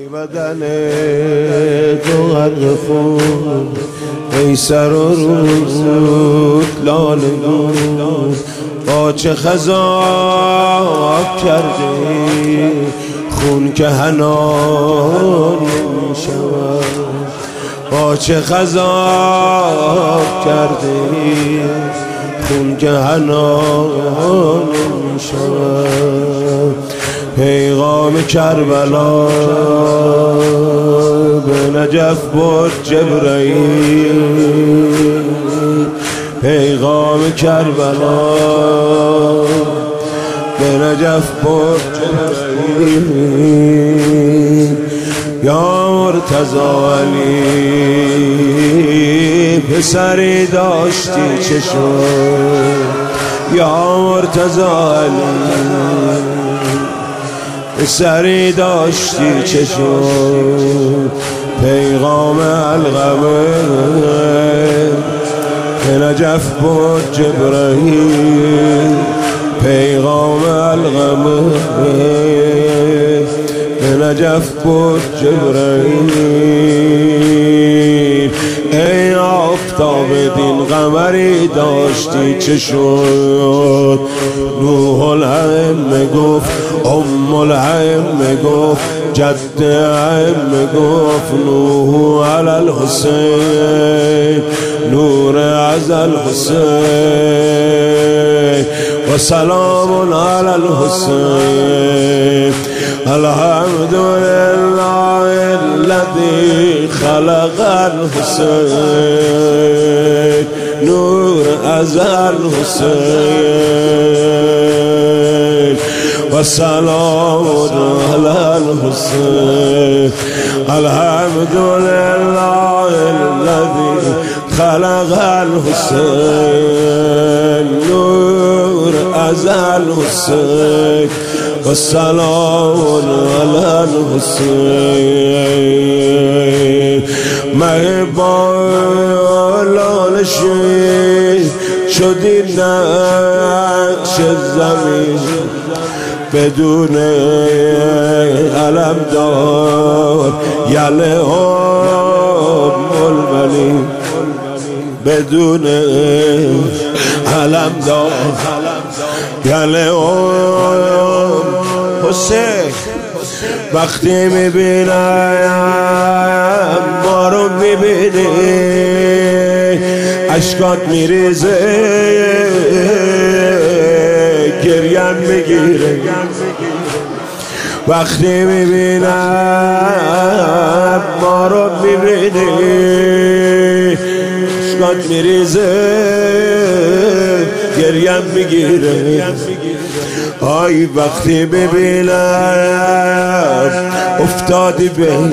بدن تو غرق خون، ای سر و رود لاله گون، با چه خضاب کردی خون که حنان نمی‌شود، با چه خضاب کردی خون که حنان نمی‌شود. پیغام کربلا به نجف برد جبرائیل، پیغام کربلا به نجف برد جبرائیل. یا مرتضی علی پسری داشتی چه شد، یا مرتضی علی پسری داشتی چه شد. پیغام علقمه به نجف بود جبرائیل، پیغام علقمه به نجف بود جبرائیل. ای آفتاب دین قمری داشتی چه شد، روح العلم گفت، ام العلم گفت، جد علم گفت، نوح علی الحسین، نور از الحسین، و سلام علی الحسین. الحمدلله الذی خلق الحسین، نور از الحسین، و سلام علی الحسین. الحمدلله الذی خلق الحسین، نور از الحسین، و سلام علی الحسین. محبان شید شدی نقش زمین، بدون علم دار یله ام الولین، بدون علم دار یله ام حسین. وقتی میبینم ما رو میبینی اشکات میریزه، گریم میگیره. وقتی میبینم ما رو میبینی اشکات میریزه، گریم میگیره. آی وقتی ببینم افتادی بین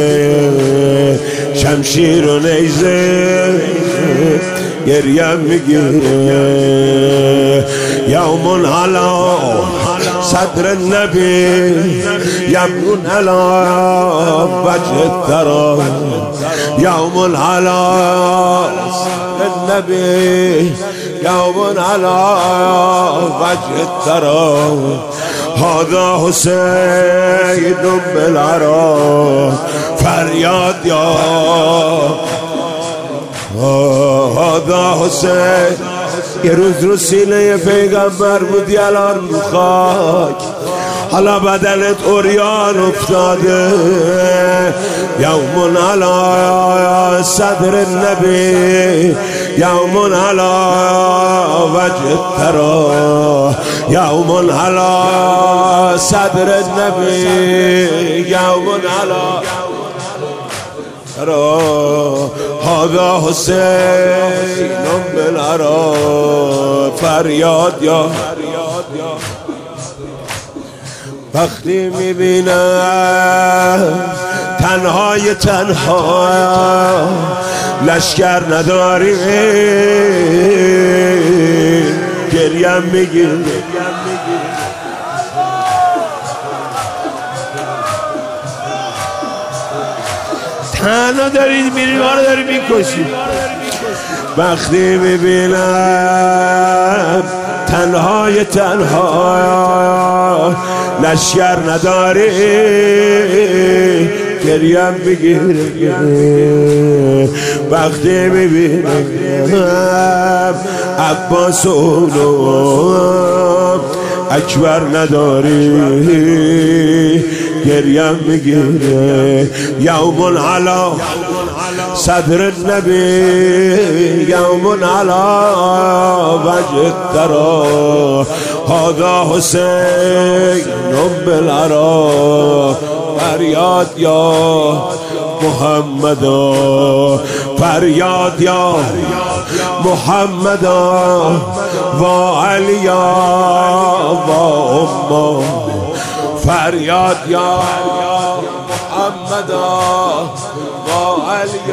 شمشیر و نیزه، گریم میگیره. یوم علا صدر النبی، یمون علا وجه الثرا، یوم علا صدر النبی، یوم علا وجه الثرا. هذا حسین بالعرا، فریاد یا هذا حسین. یه روز رو سینه پیغمبر بودی، الان رو خاک، حالا بدنت عریان افتاده. یوم علی صدر النبی، یوم علی وجه الثرا، یوم علی صدر النبی، یوم علی هذا حسین بالعرا. فریاد یا وقتی میبینم تنهای تنها لشکر نداری، گریم میگیر. تنها دارید میرید، ما رو داری میکشید. وقتی میبینم تنهای تنها لشکر نداری، گریم بگیره وقتی میبینم عباس اونو اکبر نداری گریم میگیره یوم علا صدر النبی یوم علا وجه الترا هذا حسین بالعرا فریاد یا محمد فریاد یا محمد و علی و امه فریاد یا محمد و علی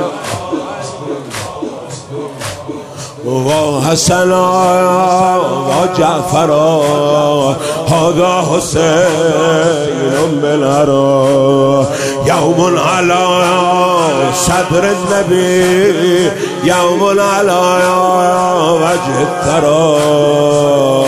و حسن و جعفر هذا حسین بالعرا یوم علی صدر النبی یوم علی وجه الترا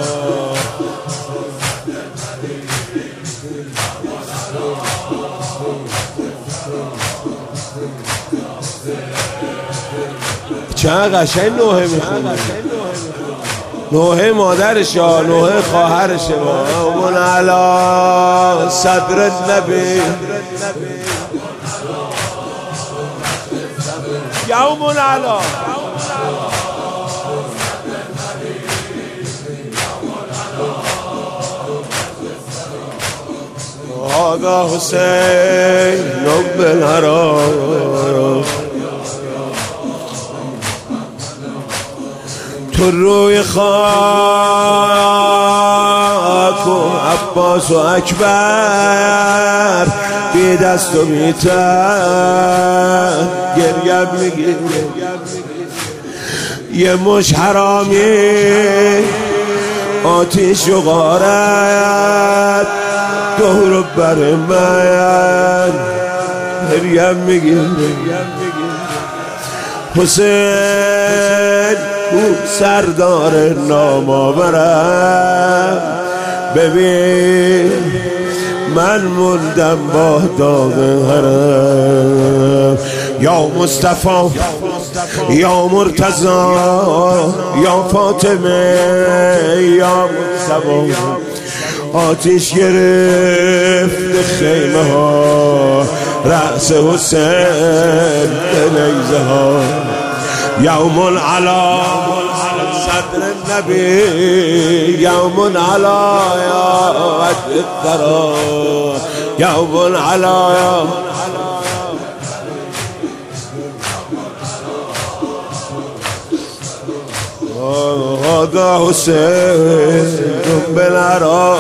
چند قشنگ نوحه میخونه نوحه مادرش یا نوحه خواهرشه یوم علی صدر النبی یوم علی هذا حسین بالعرا تو روی خاک و عباس و اکبر بی دست و بیتر گریم میگیره یه مش حرامی آتیش و غارت دور بر من گریم میگیره حسین سردار نامآورم ببین من موندم با داغ حرم یا مصطفی یا مرتضی یا فاطمه یا مصطفی آتیش گرفت خیمه ها رأس حسین نیزه ها یوم علی صدر النبی یوم علی وجه الترا یوم علی هذا حسین بالعرا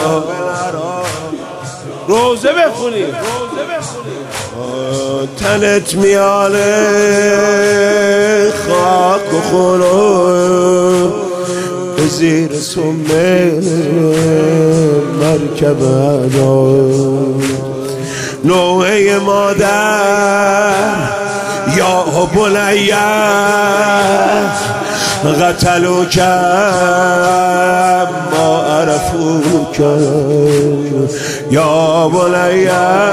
روزه بخونی تنت میاله خاک و خورو زیر سمه مرکب نوحه مادر یا بنیه قتلوک ما عرفوک یا بنیه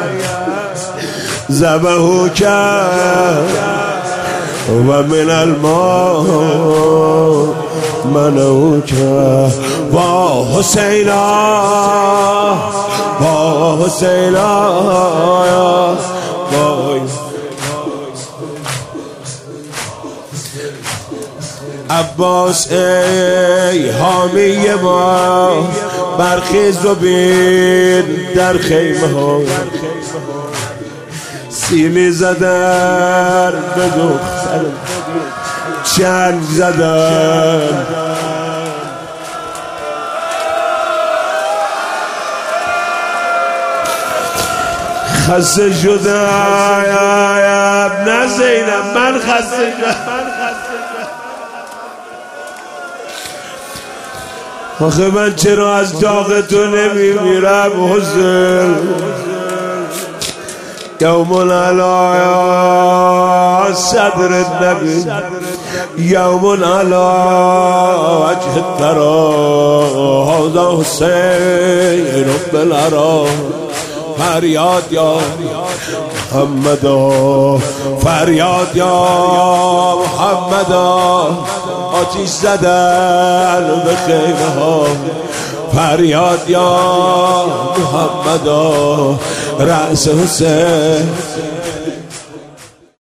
ذبحوک و من الماء منعوک با حسینا با حسینا عباس ای حامی ما برخیز و بین در خیمه ها سیلی زدن به دختر چنگ زدن خسته شدم نه زینب من خسته شدم آخه من چرا از داغ تو نمیمیرم حسین یوم علی صدر النبی یوم علی وجه الترا هذا حسین بالعرا فریاد یا محمدا، فریاد یا محمدا. آتیش زدن به خیمه ها، فریاد یا محمدا. رأس حسین